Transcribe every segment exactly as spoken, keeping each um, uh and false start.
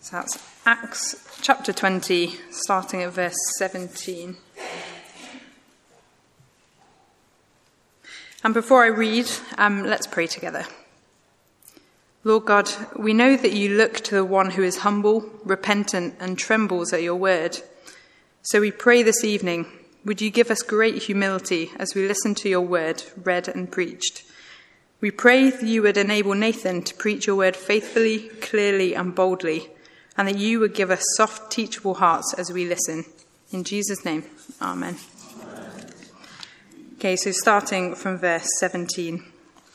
So that's Acts chapter twenty, starting at verse seventeen. And before I read, um, let's pray together. Lord God, we know that you look to the one who is humble, repentant, and trembles at your word. So we pray this evening, would you give us great humility as we listen to your word read and preached. We pray that you would enable Nathan to preach your word faithfully, clearly, and boldly, and that you would give us soft, teachable hearts as we listen. In Jesus' name, amen. Okay, so starting from verse seventeen.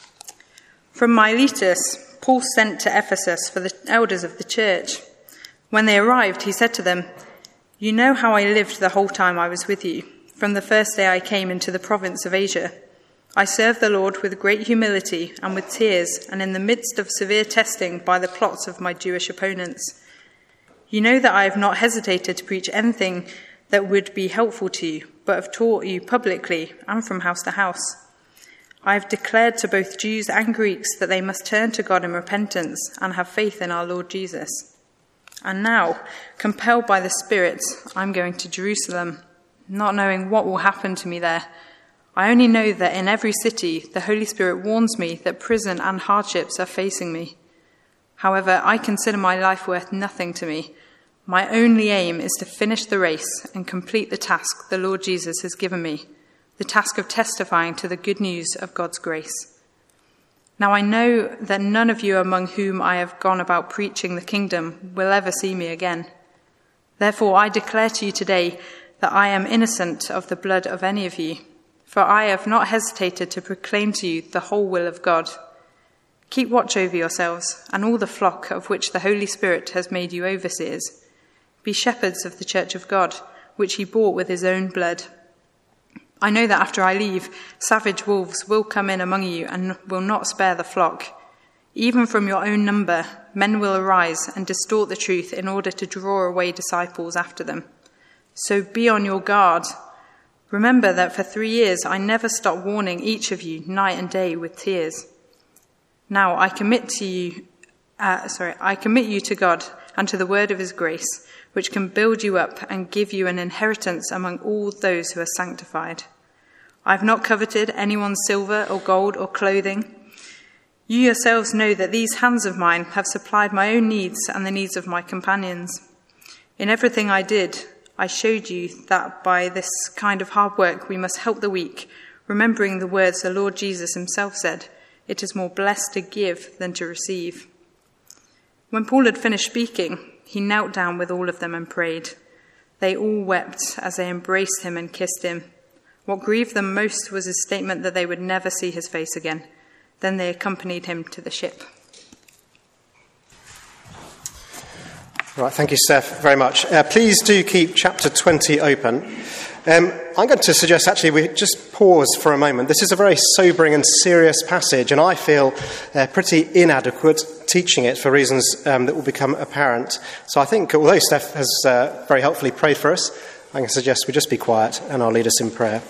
From Miletus, Paul sent to Ephesus for the elders of the church. When they arrived, he said to them, "You know how I lived the whole time I was with you, from the first day I came into the province of Asia. I served the Lord with great humility and with tears, and in the midst of severe testing by the plots of my Jewish opponents. You know that I have not hesitated to preach anything that would be helpful to you, but have taught you publicly and from house to house. I have declared to both Jews and Greeks that they must turn to God in repentance and have faith in our Lord Jesus. And now, compelled by the Spirit, I'm going to Jerusalem, not knowing what will happen to me there. I only know that in every city the Holy Spirit warns me that prison and hardships are facing me. However, I consider my life worth nothing to me. My only aim is to finish the race and complete the task the Lord Jesus has given me, the task of testifying to the good news of God's grace. Now I know that none of you among whom I have gone about preaching the kingdom will ever see me again. Therefore I declare to you today that I am innocent of the blood of any of you, for I have not hesitated to proclaim to you the whole will of God. Keep watch over yourselves and all the flock of which the Holy Spirit has made you overseers. Be shepherds of the church of God, which he bought with his own blood. I know that after I leave, savage wolves will come in among you and will not spare the flock. Even from your own number, men will arise and distort the truth in order to draw away disciples after them. So be on your guard. Remember that for three years I never stopped warning each of you night and day with tears. Now I commit to you, uh, sorry, I commit you to God and to the word of his grace, which can build you up and give you an inheritance among all those who are sanctified. I have not coveted anyone's silver or gold or clothing. You yourselves know that these hands of mine have supplied my own needs and the needs of my companions. In everything I did, I showed you that by this kind of hard work we must help the weak, remembering the words the Lord Jesus himself said, "It is more blessed to give than to receive." When Paul had finished speaking, he knelt down with all of them and prayed. They all wept as they embraced him and kissed him. What grieved them most was his statement that they would never see his face again. Then they accompanied him to the ship. Right, thank you, Steph, very much. Uh, please do keep chapter twenty open. Um, I'm going to suggest, actually, we just pause for a moment. This is a very sobering and serious passage, and I feel uh, pretty inadequate teaching it for reasons um, that will become apparent. So I think, although Steph has uh, very helpfully prayed for us, I can suggest we just be quiet, and I'll lead us in prayer.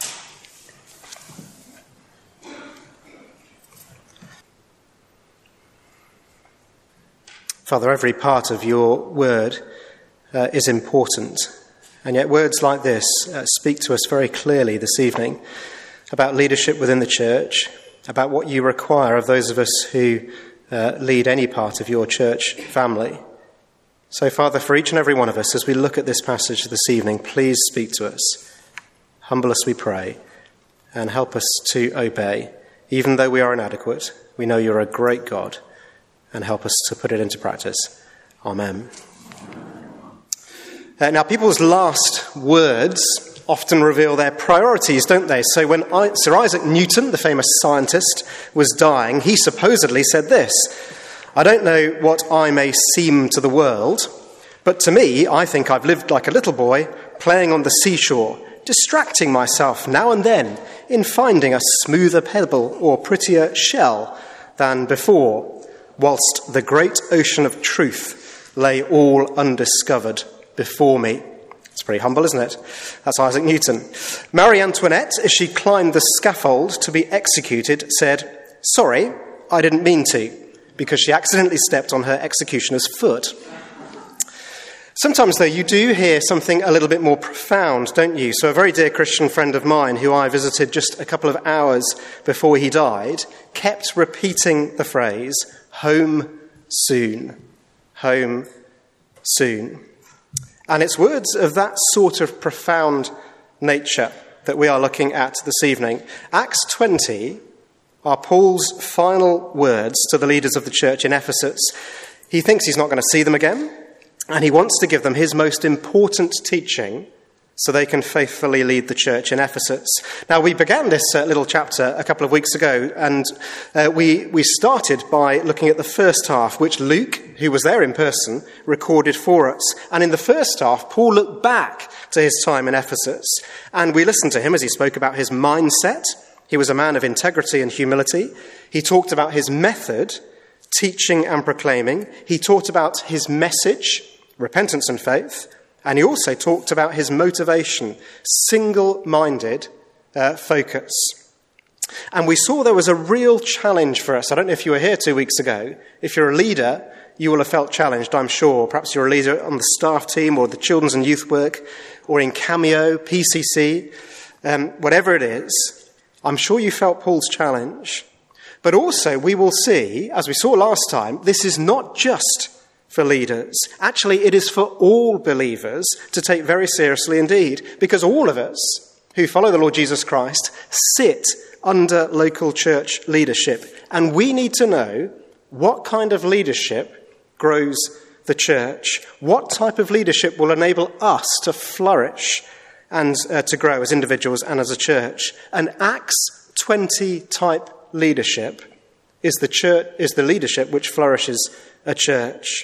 Father, every part of your word uh, is important. And yet words like this uh, speak to us very clearly this evening about leadership within the church, about what you require of those of us who uh, lead any part of your church family. So, Father, for each and every one of us, as we look at this passage this evening, please speak to us. Humble us, we pray, and help us to obey. Even though we are inadequate, we know you're a great God, and help us to put it into practice. Amen. Uh, now, people's last words often reveal their priorities, don't they? So when I, Sir Isaac Newton, the famous scientist, was dying, he supposedly said this: "I don't know what I may seem to the world, but to me, I think I've lived like a little boy playing on the seashore, distracting myself now and then in finding a smoother pebble or prettier shell than before, whilst the great ocean of truth lay all undiscovered before me." It's pretty humble, isn't it? That's Isaac Newton. Marie Antoinette, as she climbed the scaffold to be executed, said, "Sorry, I didn't mean to," because she accidentally stepped on her executioner's foot. Sometimes, though, you do hear something a little bit more profound, don't you? So a very dear Christian friend of mine, who I visited just a couple of hours before he died, kept repeating the phrase, home soon, home soon. And it's words of that sort of profound nature that we are looking at this evening. Acts twenty are Paul's final words to the leaders of the church in Ephesus. He thinks he's not going to see them again, and he wants to give them his most important teaching so they can faithfully lead the church in Ephesus. Now, we began this uh, little chapter a couple of weeks ago, and uh, we, we started by looking at the first half, which Luke, who was there in person, recorded for us. And in the first half, Paul looked back to his time in Ephesus, and we listened to him as he spoke about his mindset. He was a man of integrity and humility. He talked about his method, teaching and proclaiming. He talked about his message, repentance and faith, and he also talked about his motivation, single-minded uh, focus. And we saw there was a real challenge for us. I don't know if you were here two weeks ago. If you're a leader, you will have felt challenged, I'm sure. Perhaps you're a leader on the staff team or the children's and youth work or in Cameo, P C C, um, whatever it is. I'm sure you felt Paul's challenge. But also, we will see, as we saw last time, this is not just for leaders. Actually, it is for all believers to take very seriously indeed, because all of us who follow the Lord Jesus Christ sit under local church leadership, and we need to know what kind of leadership grows the church, what type of leadership will enable us to flourish and uh, to grow as individuals and as a church. An Acts twenty type leadership is the church is the leadership which flourishes a church.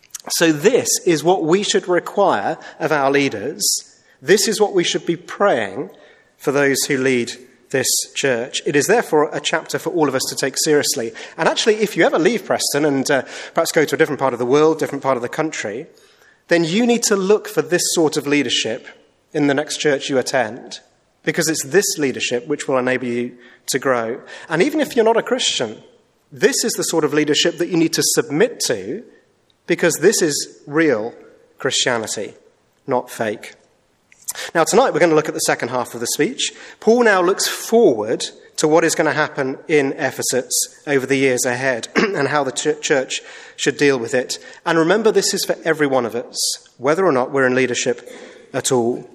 So this is what we should require of our leaders. This is what we should be praying for those who lead this church. It is therefore a chapter for all of us to take seriously. And actually, if you ever leave Preston and uh, perhaps go to a different part of the world, different part of the country, then you need to look for this sort of leadership in the next church you attend, because it's this leadership which will enable you to grow. And even if you're not a Christian, this is the sort of leadership that you need to submit to, because this is real Christianity, not fake. Now, tonight we're going to look at the second half of the speech. Paul now looks forward to what is going to happen in Ephesus over the years ahead and how the church should deal with it. And remember, this is for every one of us, whether or not we're in leadership at all.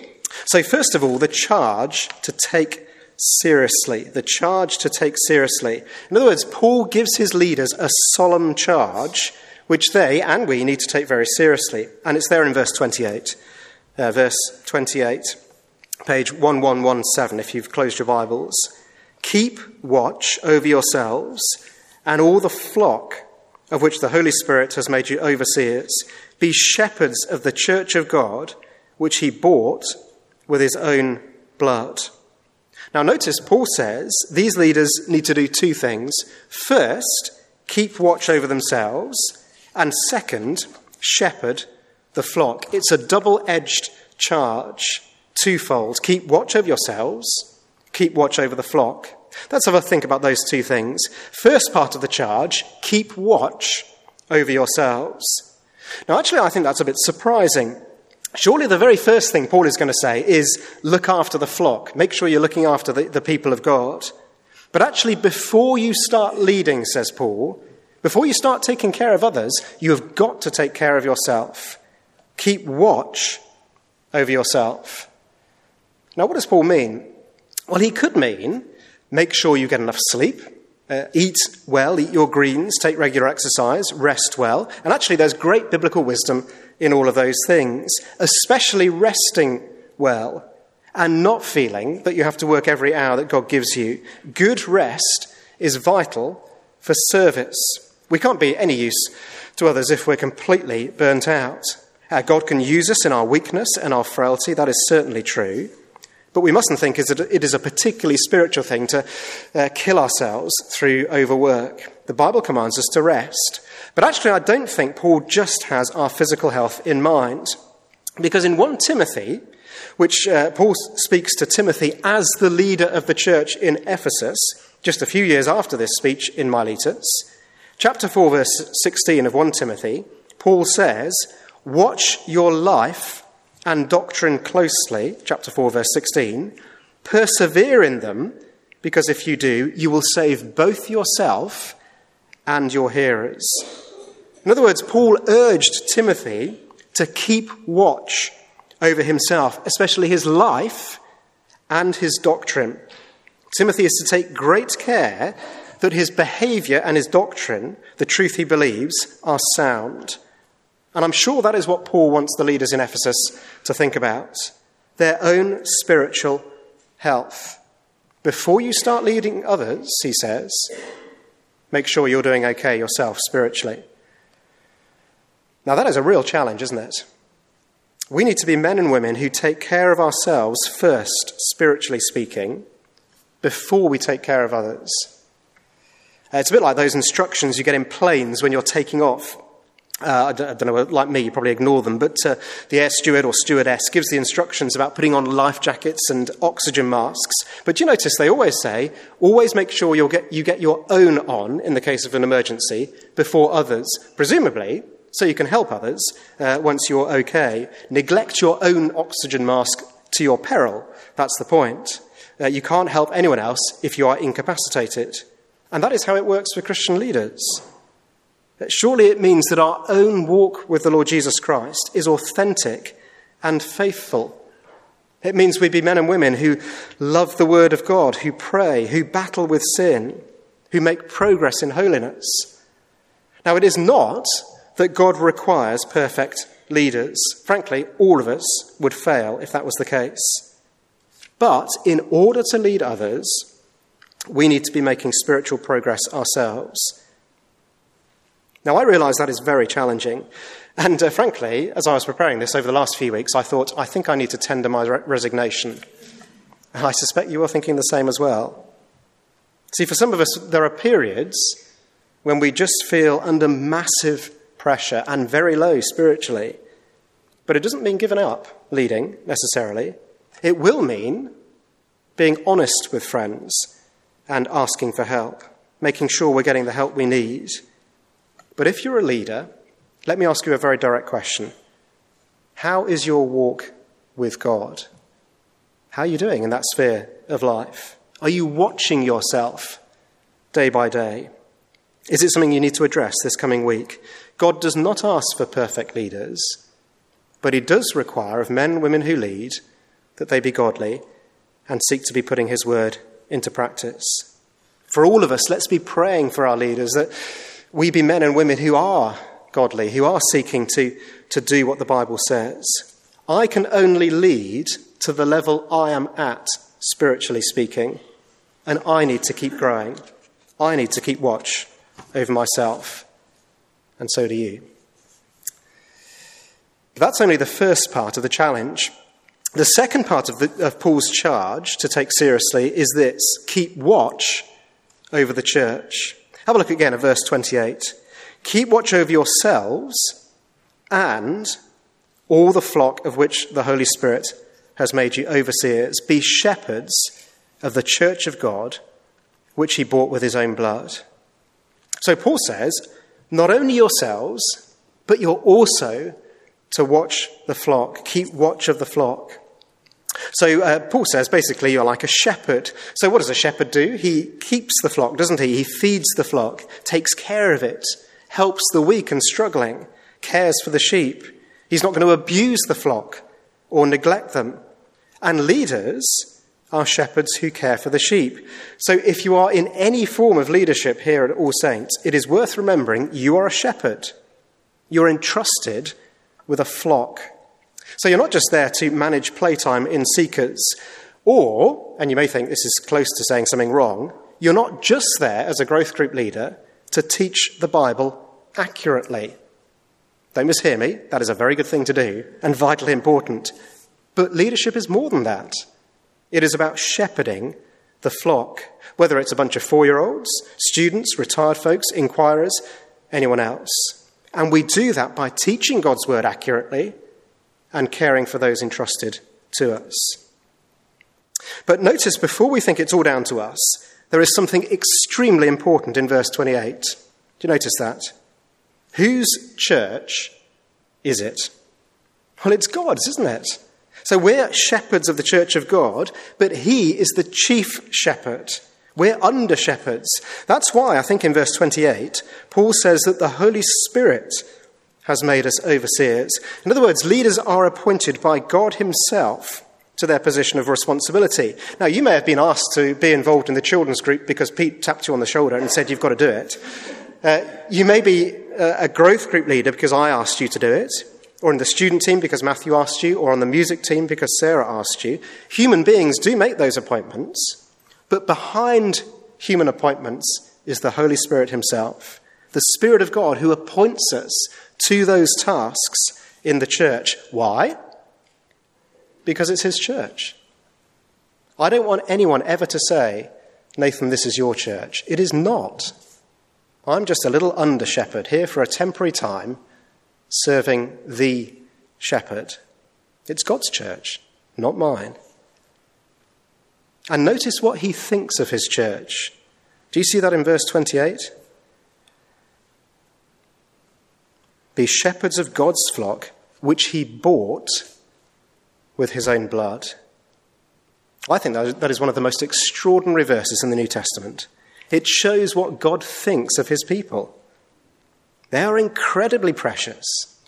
So first of all, the charge to take seriously, the charge to take seriously. In other words, Paul gives his leaders a solemn charge which they and we need to take very seriously. And it's there in verse twenty-eight. Uh, verse twenty-eight, page eleven seventeen, if you've closed your Bibles. Keep watch over yourselves and all the flock of which the Holy Spirit has made you overseers. Be shepherds of the church of God, which he bought with his own blood. Now notice Paul says these leaders need to do two things. First, keep watch over themselves. And second, shepherd the flock. It's a double-edged charge, twofold. Keep watch over yourselves, keep watch over the flock. Let's have a think about those two things. First part of the charge, keep watch over yourselves. Now, actually, I think that's a bit surprising. Surely the very first thing Paul is going to say is look after the flock. Make sure you're looking after the, the people of God. But actually, before you start leading, says Paul, before you start taking care of others, you have got to take care of yourself. Keep watch over yourself. Now, what does Paul mean? Well, he could mean make sure you get enough sleep, uh, eat well, eat your greens, take regular exercise, rest well. And actually, there's great biblical wisdom in all of those things, especially resting well and not feeling that you have to work every hour that God gives you. Good rest is vital for service. We can't be any use to others if we're completely burnt out. Uh, God can use us in our weakness and our frailty. That is certainly true. But we mustn't think it is a particularly spiritual thing to uh, kill ourselves through overwork. The Bible commands us to rest. But actually, I don't think Paul just has our physical health in mind. Because in First Timothy, which uh, Paul speaks to Timothy as the leader of the church in Ephesus, just a few years after this speech in Miletus, chapter four, verse sixteen of First Timothy, Paul says, Watch your life and doctrine closely, chapter four, verse sixteen. Persevere in them, because if you do, you will save both yourself and your hearers. In other words, Paul urged Timothy to keep watch over himself, especially his life and his doctrine. Timothy is to take great care that his behaviour and his doctrine, the truth he believes, are sound. And I'm sure that is what Paul wants the leaders in Ephesus to think about, their own spiritual health. Before you start leading others, he says, make sure you're doing okay yourself spiritually. Now that is a real challenge, isn't it? We need to be men and women who take care of ourselves first, spiritually speaking, before we take care of others. Uh, it's a bit like those instructions you get in planes when you're taking off. Uh, I, don't, I don't know, like me, you probably ignore them, but uh, the air steward or stewardess gives the instructions about putting on life jackets and oxygen masks. But you notice they always say, always make sure you'll get, you get your own on in the case of an emergency before others, presumably so you can help others uh, once you're okay. Neglect your own oxygen mask to your peril. That's the point. Uh, you can't help anyone else if you are incapacitated. And that is how it works for Christian leaders. Surely it means that our own walk with the Lord Jesus Christ is authentic and faithful. It means we be men and women who love the word of God, who pray, who battle with sin, who make progress in holiness. Now, it is not that God requires perfect leaders. Frankly, all of us would fail if that was the case. But in order to lead others, we need to be making spiritual progress ourselves. Now, I realise that is very challenging. And uh, frankly, as I was preparing this over the last few weeks, I thought, I think I need to tender my re- resignation. And I suspect you are thinking the same as well. See, for some of us, there are periods when we just feel under massive pressure and very low spiritually. But it doesn't mean giving up leading, necessarily. It will mean being honest with friends and asking for help, making sure we're getting the help we need. But if you're a leader, let me ask you a very direct question. How is your walk with God? How are you doing in that sphere of life? Are you watching yourself day by day? Is it something you need to address this coming week? God does not ask for perfect leaders, but he does require of men and women who lead that they be godly and seek to be putting his word into practice. For all of us, let's be praying for our leaders that we be men and women who are godly, who are seeking to, to do what the Bible says. I can only lead to the level I am at, spiritually speaking, and I need to keep growing. I need to keep watch over myself, and so do you. But that's only the first part of the challenge. The second part of, the, of Paul's charge to take seriously is this: keep watch over the church. Have a look again at verse twenty-eight. Keep watch over yourselves and all the flock of which the Holy Spirit has made you overseers. Be shepherds of the church of God, which he bought with his own blood. So Paul says, not only yourselves, but you're also to watch the flock. Keep watch of the flock. So uh, Paul says, basically, you're like a shepherd. So what does a shepherd do? He keeps the flock, doesn't he? He feeds the flock, takes care of it, helps the weak and struggling, cares for the sheep. He's not going to abuse the flock or neglect them. And leaders are shepherds who care for the sheep. So if you are in any form of leadership here at All Saints, it is worth remembering you are a shepherd. You're entrusted with a flock. So you're not just there to manage playtime in Seekers, or, and you may think this is close to saying something wrong, you're not just there as a growth group leader to teach the Bible accurately. Don't mishear me, that is a very good thing to do and vitally important. But leadership is more than that. It is about shepherding the flock, whether it's a bunch of four-year-olds, students, retired folks, inquirers, anyone else. And we do that by teaching God's word accurately and caring for those entrusted to us. But notice, before we think it's all down to us, there is something extremely important in verse twenty-eight. Do you notice that? Whose church is it? Well, it's God's, isn't it? So we're shepherds of the church of God, but he is the chief shepherd. We're under shepherds. That's why I think in verse twenty-eight, Paul says that the Holy Spirit has made us overseers. In other words, leaders are appointed by God himself to their position of responsibility. Now, you may have been asked to be involved in the children's group because Pete tapped you on the shoulder and said you've got to do it. Uh, you may be a growth group leader because I asked you to do it, or in the student team because Matthew asked you, or on the music team because Sarah asked you. Human beings do make those appointments, but behind human appointments is the Holy Spirit himself, the Spirit of God who appoints us to those tasks in the church. Why? Because it's his church. I don't want anyone ever to say, Nathan, this is your church. It is not. I'm just a little under shepherd here for a temporary time, serving the shepherd. It's God's church, not mine. And notice what he thinks of his church. Do you see that in verse twenty-eight? Be shepherds of God's flock, which he bought with his own blood. I think that is one of the most extraordinary verses in the New Testament. It shows what God thinks of his people. They are incredibly precious.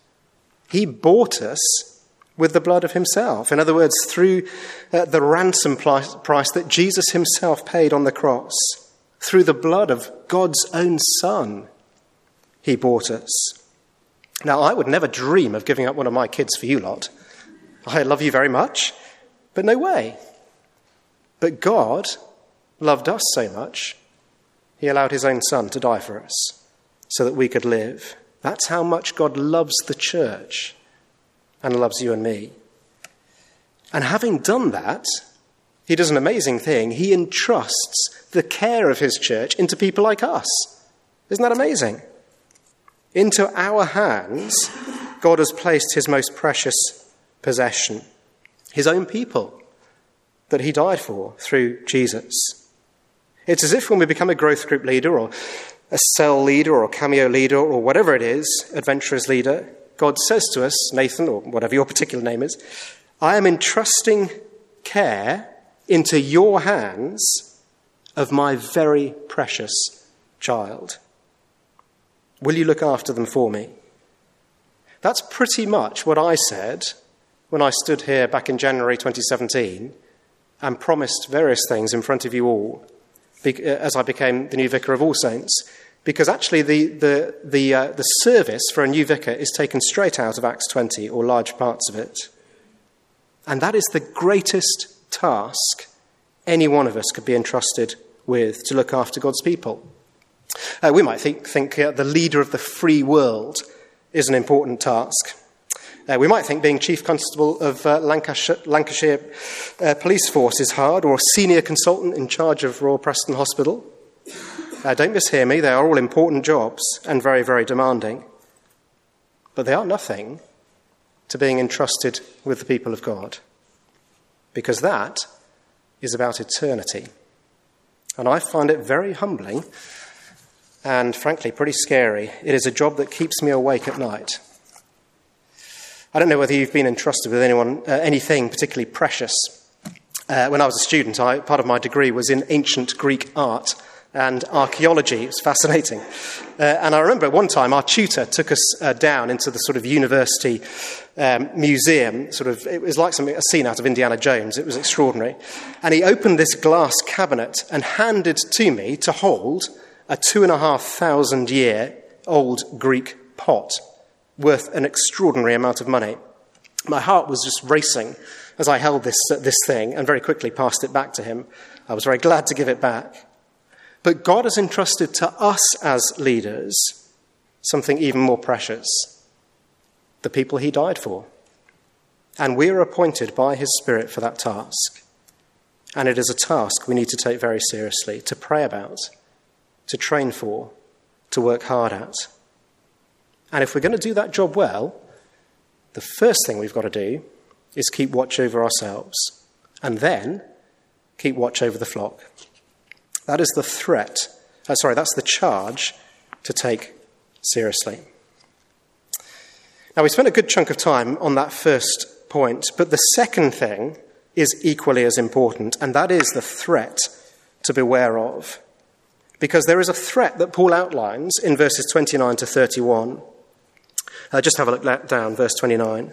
He bought us with the blood of himself. In other words, through uh, the ransom price that Jesus himself paid on the cross, through the blood of God's own Son, he bought us. Now, I would never dream of giving up one of my kids for you lot. I love you very much, but no way. But God loved us so much, he allowed his own Son to die for us so that we could live. That's how much God loves the church and loves you and me. And having done that, he does an amazing thing. He entrusts the care of his church into people like us. Isn't that amazing? Into our hands, God has placed his most precious possession, his own people that he died for through Jesus. It's as if when we become a growth group leader or a cell leader or a cameo leader or whatever it is, adventurers leader, God says to us, Nathan, or whatever your particular name is, I am entrusting care into your hands of my very precious child. Will you look after them for me? That's pretty much what I said when I stood here back in January twenty seventeen and promised various things in front of you all as I became the new vicar of All Saints. Because actually the the the, uh, the service for a new vicar is taken straight out of Acts twenty, or large parts of it. And that is the greatest task any one of us could be entrusted with, to look after God's people. Uh, we might think, think uh, the leader of the free world is an important task. Uh, we might think being chief constable of uh, Lancashire, Lancashire uh, police force is hard, or a senior consultant in charge of Royal Preston Hospital. Uh, don't mishear me, they are all important jobs and very, very demanding. But they are nothing to being entrusted with the people of God, because that is about eternity. And I find it very humbling and, frankly, pretty scary. It is a job that keeps me awake at night. I don't know whether you've been entrusted with anyone, uh, anything particularly precious. Uh, when I was a student, I, part of my degree was in ancient Greek art and archaeology. It was fascinating. Uh, and I remember one time our tutor took us uh, down into the sort of university um, museum. Sort of, it was like something, a scene out of Indiana Jones. It was extraordinary. And he opened this glass cabinet and handed to me to hold a two and a half thousand year old Greek pot worth an extraordinary amount of money. My heart was just racing as I held this uh, this thing and very quickly passed it back to him. I was very glad to give it back. But God has entrusted to us as leaders something even more precious, the people he died for. And we are appointed by his Spirit for that task. And it is a task we need to take very seriously, to pray about, to train for, to work hard at. And if we're going to do that job well, the first thing we've got to do is keep watch over ourselves, and then keep watch over the flock. That is the threat, uh, sorry, that's the charge to take seriously. Now, we spent a good chunk of time on that first point, but the second thing is equally as important, and that is the threat to beware of. Because there is a threat that Paul outlines in verses twenty-nine to thirty-one. Uh, just have a look down, verse twenty-nine.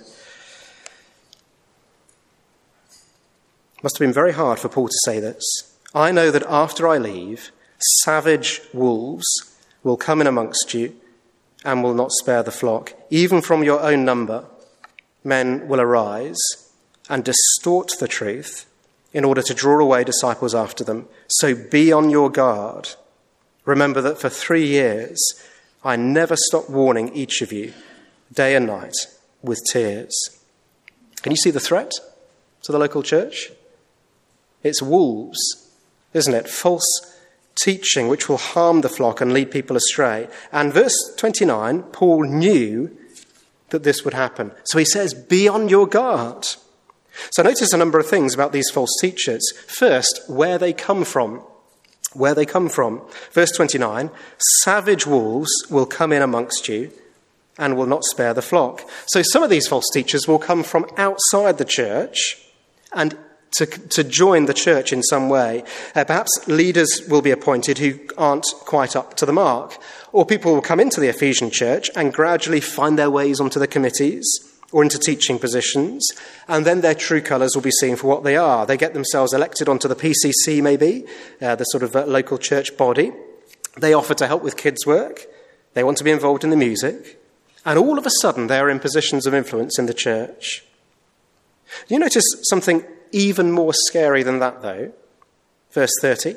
Must have been very hard for Paul to say this. I know that after I leave, savage wolves will come in amongst you and will not spare the flock. Even from your own number, men will arise and distort the truth in order to draw away disciples after them. So be on your guard. Remember that for three years, I never stopped warning each of you, day and night, with tears. Can you see the threat to the local church? It's wolves, isn't it? False teaching which will harm the flock and lead people astray. And verse twenty-nine, Paul knew that this would happen. So he says, be on your guard. So notice a number of things about these false teachers. First, where they come from. Where they come from. Verse twenty-nine, savage wolves will come in amongst you and will not spare the flock. So some of these false teachers will come from outside the church and to, to join the church in some way. Uh, perhaps leaders will be appointed who aren't quite up to the mark. Or people will come into the Ephesian church and gradually find their ways onto the committees or into teaching positions, and then their true colours will be seen for what they are. They get themselves elected onto the P C C, maybe, uh, the sort of uh, local church body. They offer to help with kids' work. They want to be involved in the music. And all of a sudden, they are in positions of influence in the church. You notice something even more scary than that, though? Verse thirty.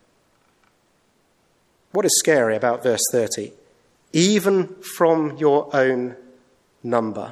What is scary about verse thirty? Even from your own number.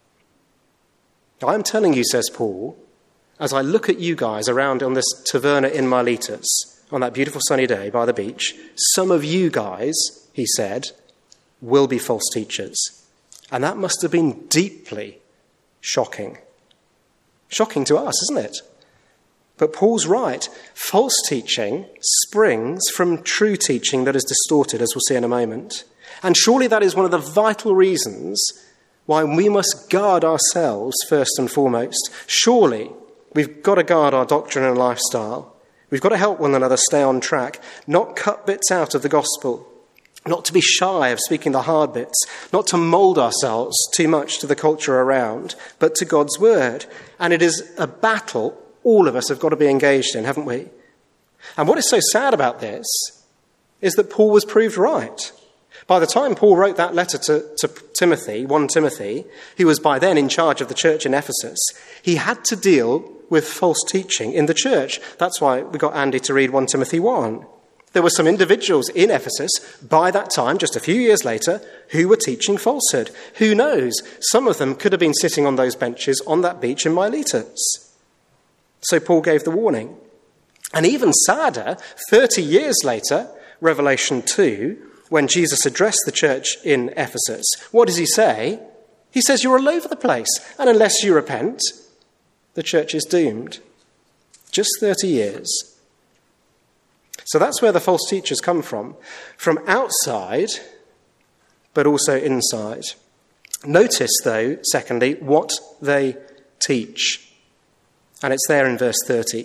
I'm telling you, says Paul, as I look at you guys around on this taverna in Miletus, on that beautiful sunny day by the beach, some of you guys, he said, will be false teachers. And that must have been deeply shocking. Shocking to us, isn't it? But Paul's right. False teaching springs from true teaching that is distorted, as we'll see in a moment. And surely that is one of the vital reasons why we must guard ourselves first and foremost. Surely we've got to guard our doctrine and lifestyle. We've got to help one another stay on track, not cut bits out of the gospel, not to be shy of speaking the hard bits, not to mould ourselves too much to the culture around, but to God's word. And it is a battle all of us have got to be engaged in, haven't we? And what is so sad about this is that Paul was proved right. By the time Paul wrote that letter to, to Timothy, First Timothy, who was by then in charge of the church in Ephesus, he had to deal with false teaching in the church. That's why we got Andy to read First Timothy one. There were some individuals in Ephesus by that time, just a few years later, who were teaching falsehood. Who knows? Some of them could have been sitting on those benches on that beach in Miletus. So Paul gave the warning. And even sadder, thirty years later, Revelation two, when Jesus addressed the church in Ephesus, what does he say? He says, you're all over the place, and unless you repent, the church is doomed. Just thirty years. So that's where the false teachers come from. From outside, but also inside. Notice, though, secondly, what they teach. And it's there in verse thirty.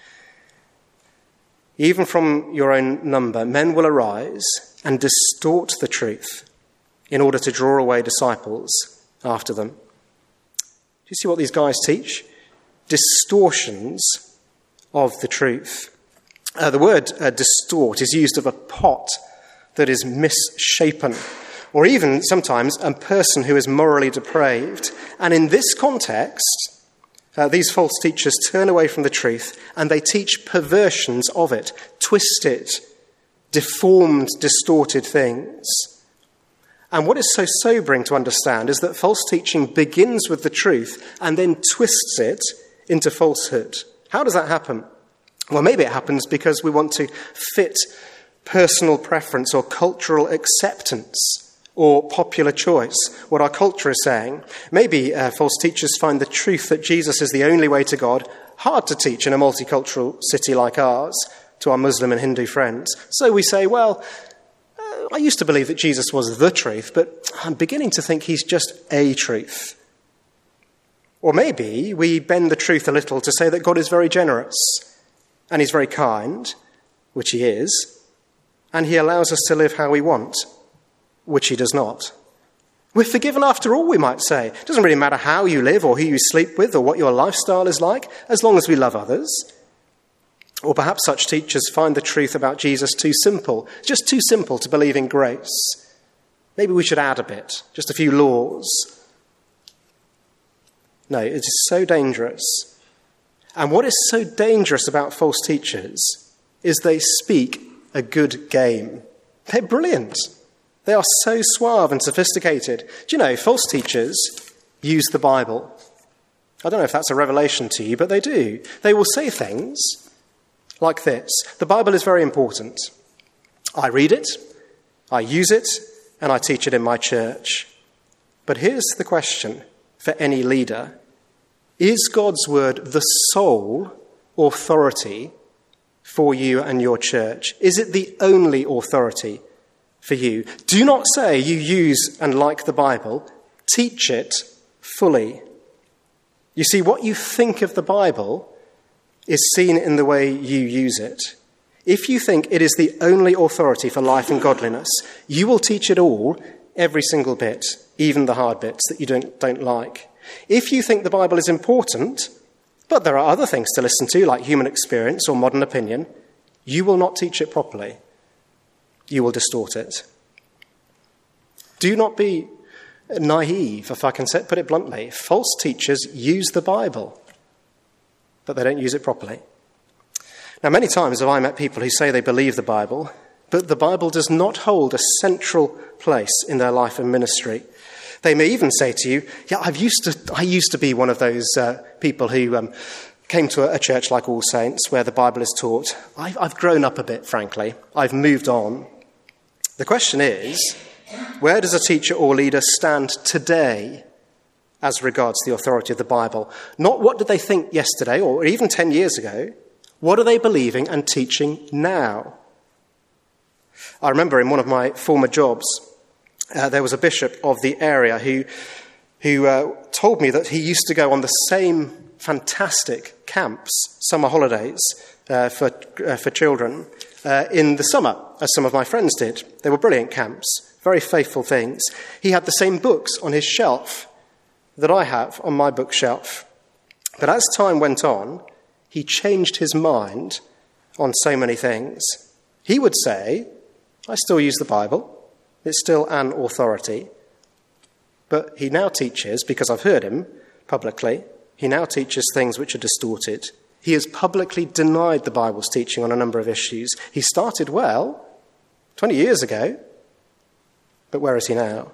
Even from your own number, men will arise and distort the truth in order to draw away disciples after them. Do you see what these guys teach? Distortions of the truth. Uh, the word uh, distort is used of a pot that is misshapen, or even sometimes a person who is morally depraved. And in this context, Uh, these false teachers turn away from the truth and they teach perversions of it, twisted, deformed, distorted things. And what is so sobering to understand is that false teaching begins with the truth and then twists it into falsehood. How does that happen? Well, maybe it happens because we want to fit personal preference or cultural acceptance or popular choice, what our culture is saying. Maybe uh, false teachers find the truth that Jesus is the only way to God hard to teach in a multicultural city like ours to our Muslim and Hindu friends. So we say, well, uh, I used to believe that Jesus was the truth, but I'm beginning to think he's just a truth. Or maybe we bend the truth a little to say that God is very generous and he's very kind, which he is, and he allows us to live how we want, which he does not. We're forgiven after all, we might say. It doesn't really matter how you live or who you sleep with or what your lifestyle is like, as long as we love others. Or perhaps such teachers find the truth about Jesus too simple, just too simple to believe in grace. Maybe we should add a bit, just a few laws. No, it is so dangerous. And what is so dangerous about false teachers is they speak a good game. They're brilliant. They are so suave and sophisticated. Do you know, false teachers use the Bible. I don't know if that's a revelation to you, but they do. They will say things like this. The Bible is very important. I read it, I use it, and I teach it in my church. But here's the question for any leader. Is God's word the sole authority for you and your church? Is it the only authority for you? Do not say you use and like the Bible. Teach it fully. You see, what you think of the Bible is seen in the way you use it. If you think it is the only authority for life and godliness, you will teach it all, every single bit, even the hard bits that you don't, don't like. If you think the Bible is important, but there are other things to listen to, like human experience or modern opinion, you will not teach it properly. You will distort it. Do not be naive, if I can put it bluntly. False teachers use the Bible, but they don't use it properly. Now, many times have I met people who say they believe the Bible, but the Bible does not hold a central place in their life and ministry. They may even say to you, yeah, I've used to, I used to be one of those uh, people who um, came to a, a church like All Saints where the Bible is taught. I've, I've grown up a bit, frankly. I've moved on. The question is, where does a teacher or leader stand today as regards the authority of the Bible? Not what did they think yesterday or even ten years ago. What are they believing and teaching now? I remember in one of my former jobs, uh, there was a bishop of the area who, who uh, told me that he used to go on the same fantastic camps, summer holidays uh, for, uh, for children uh, in the summer, as some of my friends did. They were brilliant camps, very faithful things. He had the same books on his shelf that I have on my bookshelf. But as time went on, he changed his mind on so many things. He would say, I still use the Bible. It's still an authority. But he now teaches, because I've heard him publicly, he now teaches things which are distorted. He has publicly denied the Bible's teaching on a number of issues. He started well, twenty years ago, but where is he now?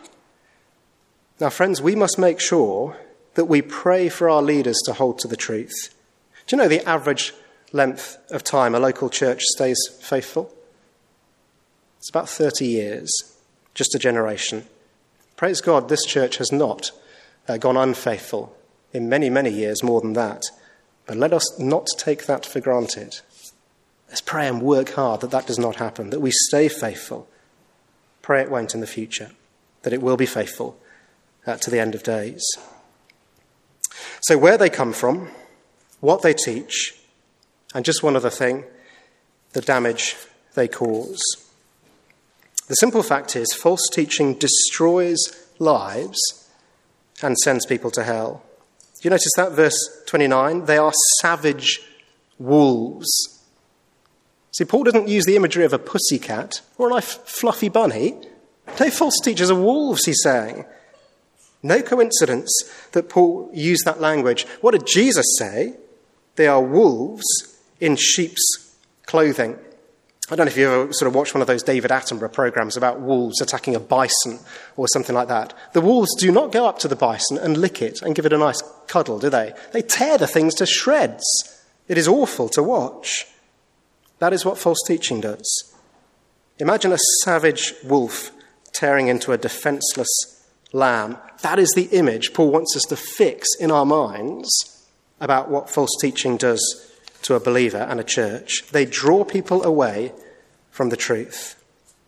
Now, friends, we must make sure that we pray for our leaders to hold to the truth. Do you know the average length of time a local church stays faithful? It's about thirty years, just a generation. Praise God, this church has not uh, gone unfaithful in many, many years more than that. But let us not take that for granted. Let's pray and work hard that that does not happen, that we stay faithful. Pray it won't in the future, that it will be faithful uh, to the end of days. So where they come from, what they teach, and just one other thing, the damage they cause. The simple fact is, false teaching destroys lives and sends people to hell. Do you notice that? Verse twenty-nine, they are savage wolves. See, Paul didn't use the imagery of a pussycat or a nice fluffy bunny. No, false teachers are wolves, he's saying. No coincidence that Paul used that language. What did Jesus say? They are wolves in sheep's clothing. I don't know if you ever sort of watched one of those David Attenborough programs about wolves attacking a bison or something like that. The wolves do not go up to the bison and lick it and give it a nice cuddle, do they? They tear the things to shreds. It is awful to watch. That is what false teaching does. Imagine a savage wolf tearing into a defenseless lamb. That is the image Paul wants us to fix in our minds about what false teaching does to a believer and a church. They draw people away from the truth.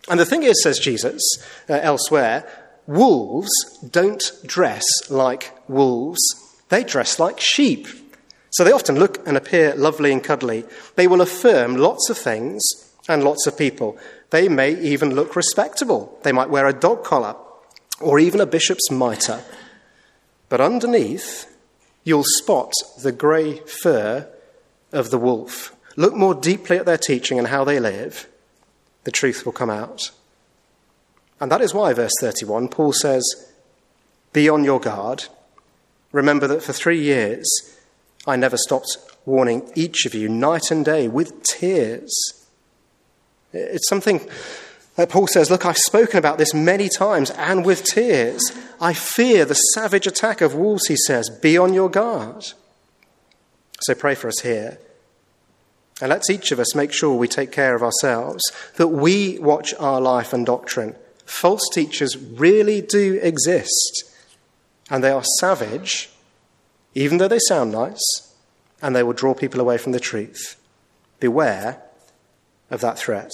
And the thing is, says Jesus uh, elsewhere, wolves don't dress like wolves. They dress like sheep. So they often look and appear lovely and cuddly. They will affirm lots of things and lots of people. They may even look respectable. They might wear a dog collar or even a bishop's mitre. But underneath, you'll spot the grey fur of the wolf. Look more deeply at their teaching and how they live. The truth will come out. And that is why, verse thirty-one, Paul says, be on your guard. Remember that for three years I never stopped warning each of you night and day with tears. It's something that Paul says, look, I've spoken about this many times and with tears. I fear the savage attack of wolves, he says. Be on your guard. So pray for us here. And let's each of us make sure we take care of ourselves, that we watch our life and doctrine. False teachers really do exist, and they are savage, even though they sound nice, and they will draw people away from the truth. Beware of that threat.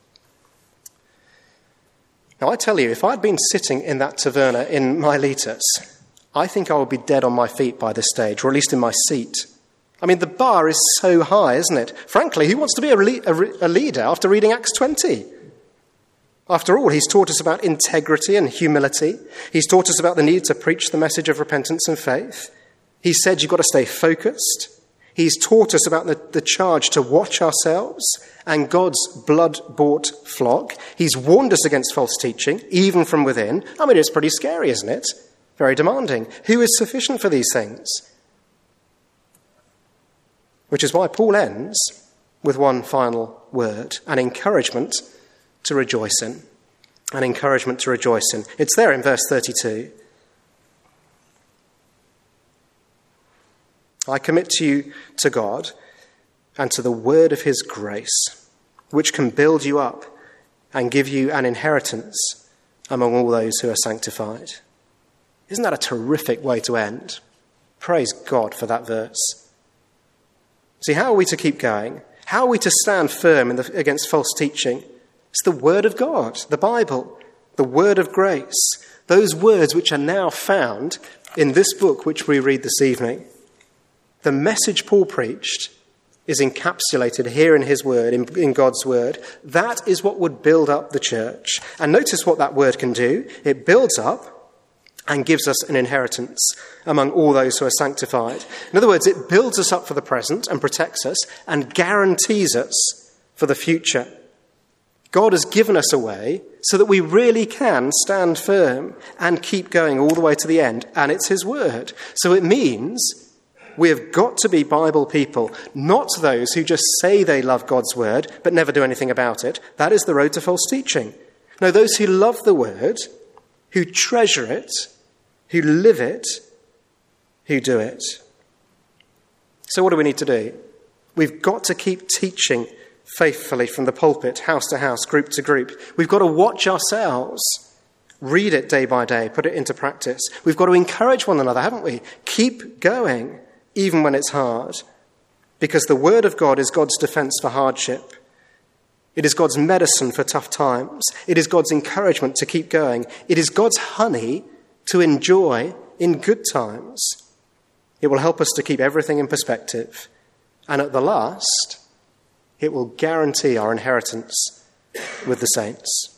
Now, I tell you, if I'd been sitting in that taverna in Miletus, I think I would be dead on my feet by this stage, or at least in my seat. I mean, the bar is so high, isn't it? Frankly, who wants to be a, a, a leader after reading Acts twenty? After all, he's taught us about integrity and humility. He's taught us about the need to preach the message of repentance and faith. He said you've got to stay focused. He's taught us about the, the charge to watch ourselves and God's blood-bought flock. He's warned us against false teaching, even from within. I mean, it's pretty scary, isn't it? Very demanding. Who is sufficient for these things? Which is why Paul ends with one final word, an encouragement to rejoice in. An encouragement to rejoice in. It's there in verse thirty-two. I commit to you to God and to the word of his grace, which can build you up and give you an inheritance among all those who are sanctified. Isn't that a terrific way to end? Praise God for that verse. See, how are we to keep going? How are we to stand firm in the, against false teaching? It's the word of God, the Bible, the word of grace, those words which are now found in this book which we read this evening. The message Paul preached is encapsulated here in his word, in, in God's word. That is what would build up the church. And notice what that word can do. It builds up and gives us an inheritance among all those who are sanctified. In other words, it builds us up for the present and protects us and guarantees us for the future. God has given us a way so that we really can stand firm and keep going all the way to the end. And it's his word. So it means we have got to be Bible people, not those who just say they love God's word but never do anything about it. That is the road to false teaching. No, those who love the word, who treasure it, who live it, who do it. So what do we need to do? We've got to keep teaching faithfully from the pulpit, house to house, group to group. We've got to watch ourselves. Read it day by day, put it into practice. We've got to encourage one another, haven't we? Keep going, even when it's hard, because the word of God is God's defense for hardship. It is God's medicine for tough times. It is God's encouragement to keep going. It is God's honey to enjoy in good times. It will help us to keep everything in perspective. And at the last, it will guarantee our inheritance with the saints.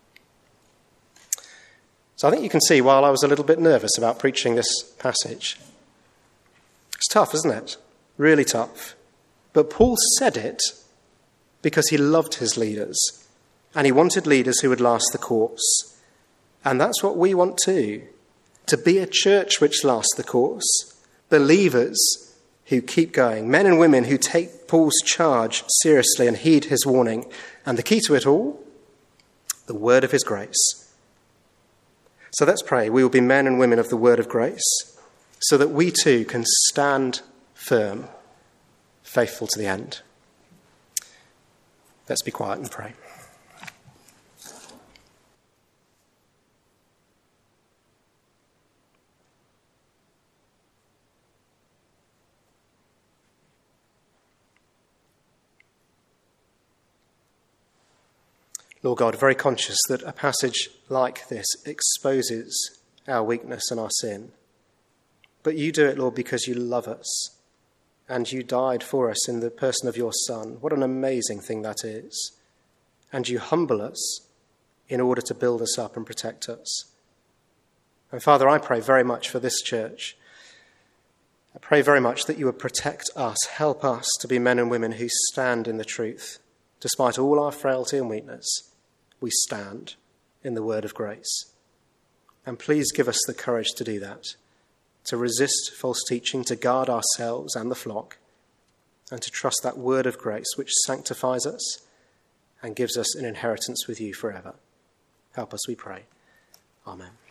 So I think you can see while I was a little bit nervous about preaching this passage, it's tough, isn't it? Really tough. But Paul said it because he loved his leaders and he wanted leaders who would last the course. And that's what we want too, to be a church which lasts the course, believers who keep going, men and women who take Paul's charge seriously and heed his warning. And the key to it all, the word of his grace. So let's pray we will be men and women of the word of grace, so that we too can stand firm, faithful to the end. Let's be quiet and pray. Lord God, very conscious that a passage like this exposes our weakness and our sin. But you do it, Lord, because you love us and you died for us in the person of your Son. What an amazing thing that is. And you humble us in order to build us up and protect us. And Father, I pray very much for this church. I pray very much that you would protect us, help us to be men and women who stand in the truth. Despite all our frailty and weakness, we stand in the word of grace. And please give us the courage to do that, to resist false teaching, to guard ourselves and the flock, and to trust that word of grace which sanctifies us and gives us an inheritance with you forever. Help us, we pray. Amen.